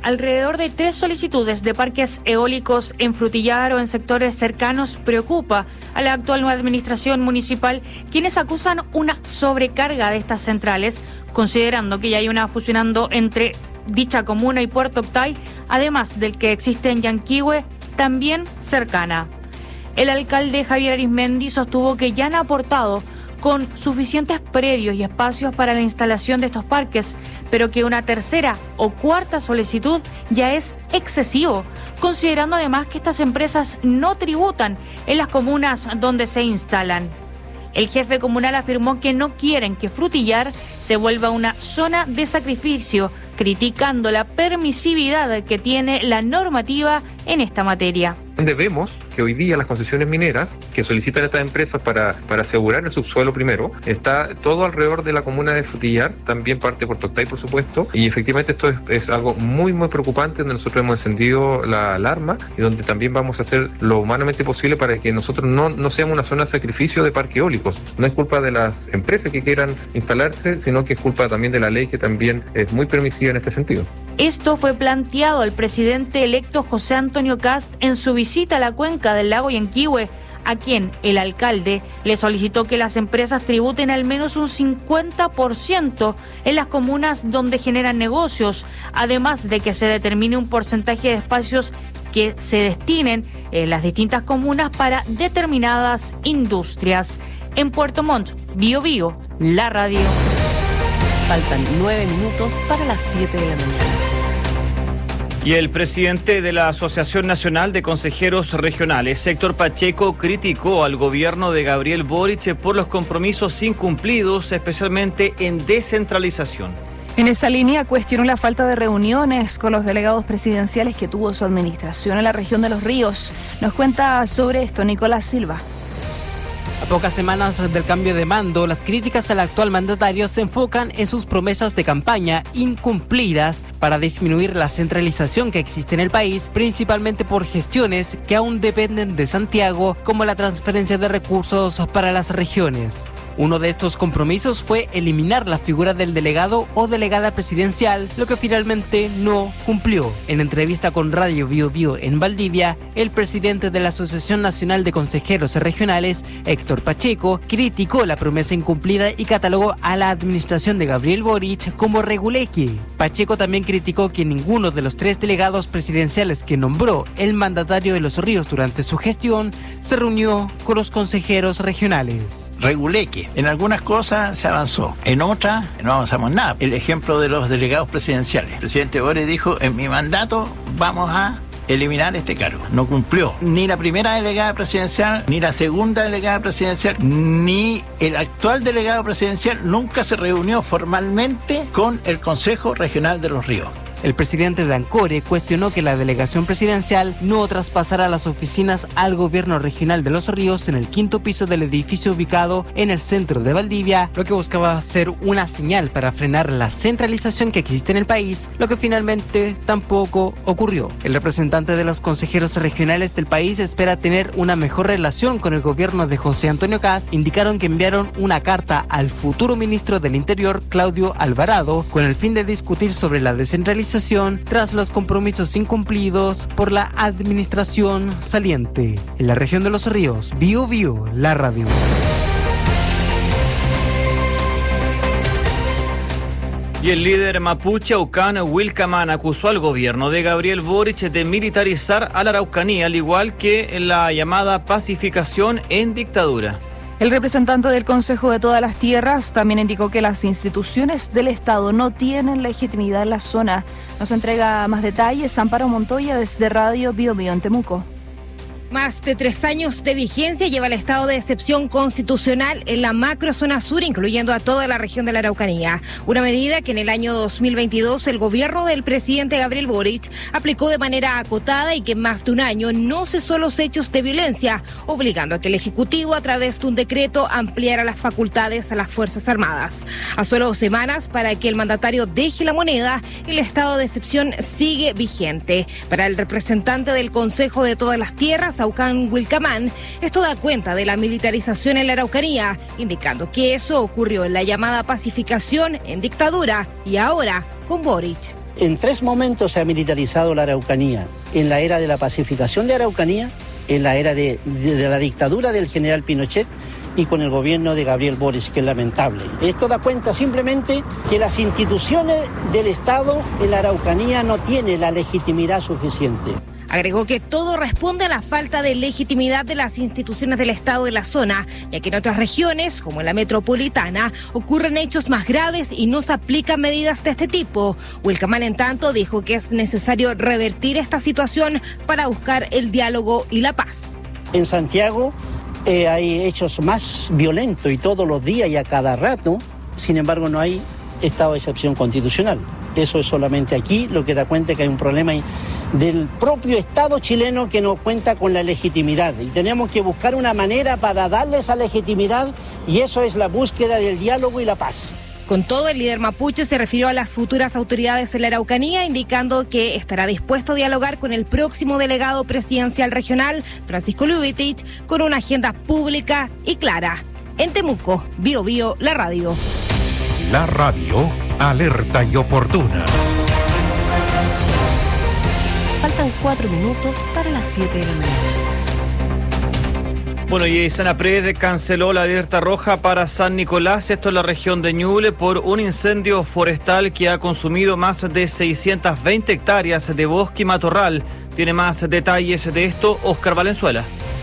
alrededor de tres solicitudes de parques eólicos en Frutillar o en sectores cercanos preocupa a la actual nueva administración municipal, quienes acusan una sobrecarga de estas centrales, considerando que ya hay una fusionando entre dicha comuna y Puerto Octay, además del que existe en Yanquihue, también cercana. El alcalde Javier Arizmendi sostuvo que ya han aportado con suficientes predios y espacios para la instalación de estos parques, pero que una tercera o cuarta solicitud ya es excesivo, considerando además que estas empresas no tributan en las comunas donde se instalan. El jefe comunal afirmó que no quieren que Frutillar se vuelva una zona de sacrificio, criticando la permisividad que tiene la normativa en esta materia. Vemos que hoy día las concesiones mineras que solicitan estas empresas para, para asegurar el subsuelo primero, está todo alrededor de la comuna de Frutillar, también parte de Puerto Octay, por supuesto, y efectivamente esto es, es algo muy muy preocupante, donde nosotros hemos encendido la alarma y donde también vamos a hacer lo humanamente posible para que nosotros no, no seamos una zona de sacrificio de parques eólicos. No es culpa de las empresas que quieran instalarse, sino que es culpa también de la ley, que también es muy permisiva en este sentido. Esto fue planteado al presidente electo José Antonio Kast en su visita a la cuenca del lago Yanquihue, a quien el alcalde le solicitó que las empresas tributen al menos un cincuenta por ciento en las comunas donde generan negocios, además de que se determine un porcentaje de espacios que se destinen en las distintas comunas para determinadas industrias. En Puerto Montt, Bío Bío, la radio. Faltan nueve minutos para las siete de la mañana. Y el presidente de la Asociación Nacional de Consejeros Regionales, Héctor Pacheco, criticó al gobierno de Gabriel Boric por los compromisos incumplidos, especialmente en descentralización. En esa línea cuestionó la falta de reuniones con los delegados presidenciales que tuvo su administración en la región de Los Ríos. Nos cuenta sobre esto Nicolás Silva. A pocas semanas del cambio de mando, las críticas al actual mandatario se enfocan en sus promesas de campaña incumplidas para disminuir la centralización que existe en el país, principalmente por gestiones que aún dependen de Santiago, como la transferencia de recursos para las regiones. Uno de estos compromisos fue eliminar la figura del delegado o delegada presidencial, lo que finalmente no cumplió. En entrevista con Radio Bío Bío en Valdivia, el presidente de la Asociación Nacional de Consejeros Regionales, Héctor Pacheco, criticó la promesa incumplida y catalogó a la administración de Gabriel Boric como reguleque. Pacheco también criticó que ninguno de los tres delegados presidenciales que nombró el mandatario de Los Ríos durante su gestión se reunió con los consejeros regionales. Reguleque. En algunas cosas se avanzó, en otras no avanzamos nada. El ejemplo de los delegados presidenciales. El presidente Boric dijo, en mi mandato vamos a eliminar este cargo. No cumplió ni la primera delegada presidencial, ni la segunda delegada presidencial, ni el actual delegado presidencial nunca se reunió formalmente con el Consejo Regional de Los Ríos. El presidente de ANCORE cuestionó que la delegación presidencial no traspasara las oficinas al gobierno regional de Los Ríos en el quinto piso del edificio ubicado en el centro de Valdivia, lo que buscaba ser una señal para frenar la centralización que existe en el país, lo que finalmente tampoco ocurrió. El representante de los consejeros regionales del país espera tener una mejor relación con el gobierno de José Antonio Kast. Indicaron que enviaron una carta al futuro ministro del Interior, Claudio Alvarado, con el fin de discutir sobre la descentralización tras los compromisos incumplidos por la administración saliente. En la región de Los Ríos, Bío Bío, la radio. Y el líder mapuche Aucán Wilcamán acusó al gobierno de Gabriel Boric de militarizar a la Araucanía, al igual que la llamada pacificación en dictadura. El representante del Consejo de Todas las Tierras también indicó que las instituciones del Estado no tienen legitimidad en la zona. Nos entrega más detalles Amparo Montoya desde Radio Bío Bío en Temuco. Más de tres años de vigencia lleva el estado de excepción constitucional en la macrozona sur, incluyendo a toda la región de la Araucanía. Una medida que en el año dos mil veintidós el gobierno del presidente Gabriel Boric aplicó de manera acotada y que en más de un año no cesó los hechos de violencia, obligando a que el Ejecutivo, a través de un decreto, ampliara las facultades a las Fuerzas Armadas. A solo semanas para que el mandatario deje la moneda, el estado de excepción sigue vigente. Para el representante del Consejo de Todas las Tierras, Aucán Wilcamán, esto da cuenta de la militarización en la Araucanía, indicando que eso ocurrió en la llamada pacificación en dictadura y ahora con Boric. En tres momentos se ha militarizado la Araucanía. En la era de la pacificación de Araucanía, en la era de, de, de la dictadura del general Pinochet y con el gobierno de Gabriel Boric, que es lamentable. Esto da cuenta simplemente que las instituciones del Estado en la Araucanía no tienen la legitimidad suficiente. Agregó que todo responde a la falta de legitimidad de las instituciones del Estado de la zona, ya que en otras regiones, como en la metropolitana, ocurren hechos más graves y no se aplican medidas de este tipo. Wilcamán, en tanto, dijo que es necesario revertir esta situación para buscar el diálogo y la paz. En Santiago eh, hay hechos más violentos y todos los días y a cada rato, sin embargo no hay estado de excepción constitucional. Eso es solamente aquí, lo que da cuenta que hay un problema del propio Estado chileno que no cuenta con la legitimidad. Y tenemos que buscar una manera para darle esa legitimidad, y eso es la búsqueda del diálogo y la paz. Con todo, el líder mapuche se refirió a las futuras autoridades en la Araucanía, indicando que estará dispuesto a dialogar con el próximo delegado presidencial regional, Francisco Lubitich, con una agenda pública y clara. En Temuco, Bio Bio, la radio. La radio, alerta y oportuna. Faltan cuatro minutos para las siete de la mañana. Bueno, y Senapred canceló la alerta roja para San Nicolás, esto en la región de Ñuble, por un incendio forestal que ha consumido más de seiscientas veinte hectáreas de bosque y matorral. Tiene más detalles de esto Óscar Valenzuela.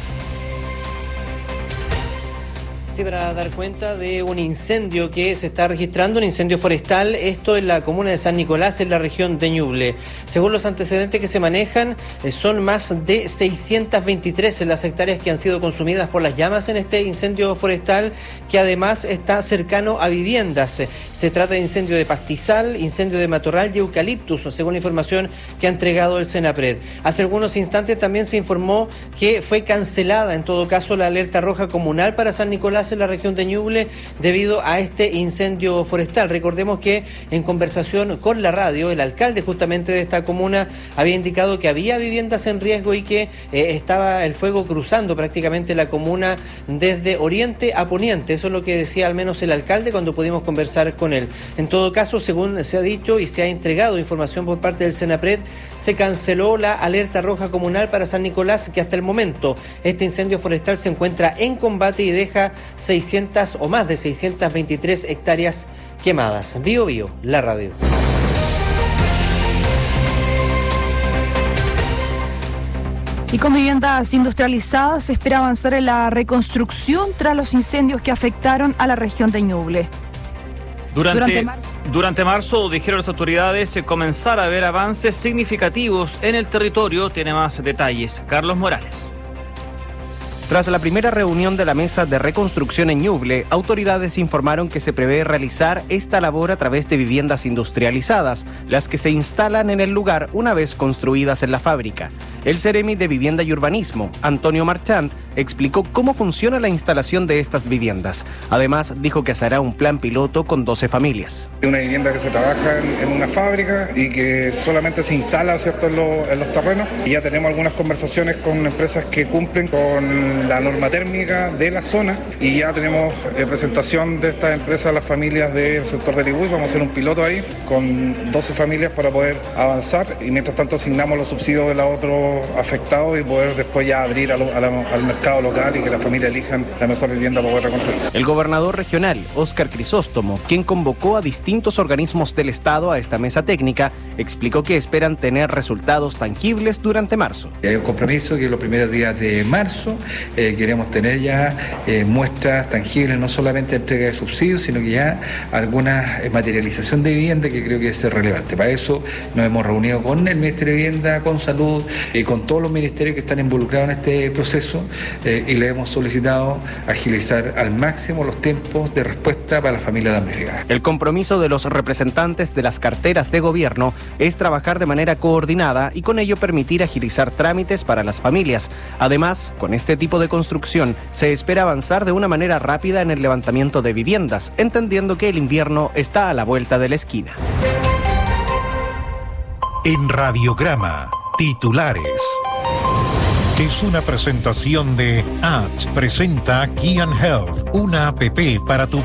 Sí, para dar cuenta de un incendio que se está registrando, un incendio forestal, esto en la comuna de San Nicolás, en la región de Ñuble. Según los antecedentes que se manejan, son más de seiscientas veintitrés las hectáreas que han sido consumidas por las llamas en este incendio forestal, que además está cercano a viviendas. Se trata de incendio de pastizal, incendio de matorral y eucaliptus, según la información que ha entregado el Senapred. Hace algunos instantes también se informó que fue cancelada, en todo caso, la alerta roja comunal para San Nicolás en la región de Ñuble debido a este incendio forestal. Recordemos que en conversación con la radio, el alcalde justamente de esta comuna había indicado que había viviendas en riesgo y que eh, estaba el fuego cruzando prácticamente la comuna desde oriente a poniente. Eso es lo que decía al menos el alcalde cuando pudimos conversar con él. En todo caso, según se ha dicho y se ha entregado información por parte del Senapred, se canceló la alerta roja comunal para San Nicolás, que hasta el momento este incendio forestal se encuentra en combate y deja seiscientas o más de seiscientas veintitrés hectáreas quemadas. Bio Bio, la radio. Y con viviendas industrializadas se espera avanzar en la reconstrucción tras los incendios que afectaron a la región de Ñuble. Durante, durante marzo, durante marzo, dijeron las autoridades, comenzar a ver avances significativos en el territorio. Tiene más detalles Carlos Morales. Tras la primera reunión de la mesa de reconstrucción en Ñuble, autoridades informaron que se prevé realizar esta labor a través de viviendas industrializadas, las que se instalan en el lugar una vez construidas en la fábrica. El Seremi de Vivienda y Urbanismo, Antonio Marchand, explicó cómo funciona la instalación de estas viviendas. Además, dijo que se hará un plan piloto con doce familias. Una vivienda que se trabaja en, en una fábrica y que solamente se instala, ¿cierto?, en, lo, en los terrenos. Y ya tenemos algunas conversaciones con empresas que cumplen con la norma térmica de la zona y ya tenemos eh, presentación de estas empresas a las familias del sector de Libuy. Vamos a hacer un piloto ahí con doce familias para poder avanzar y mientras tanto asignamos los subsidios de los otros afectados y poder después ya abrir a lo, a la, al mercado local y que las familias elijan la mejor vivienda para poder reconstruirse. El gobernador regional, Óscar Crisóstomo, quien convocó a distintos organismos del Estado a esta mesa técnica, explicó que esperan tener resultados tangibles durante marzo. Hay un compromiso que los primeros días de marzo eh, queremos tener ya eh, muestras tangibles, no solamente entrega de subsidios, sino que ya alguna materialización de vivienda que creo que es relevante. Para eso nos hemos reunido con el Ministerio de Vivienda, con Salud, eh, con todos los ministerios que están involucrados en este proceso eh, y le hemos solicitado agilizar al máximo los tiempos de respuesta para las familias damnificadas. El compromiso de los representantes de las carteras de gobierno es trabajar de manera coordinada y con ello permitir agilizar trámites para las familias. Además, con este tipo de construcción se espera avanzar de una manera rápida en el levantamiento de viviendas, entendiendo que el invierno está a la vuelta de la esquina. En Radiograma, titulares. Es una presentación de A T Presenta Key and Health, una app para tu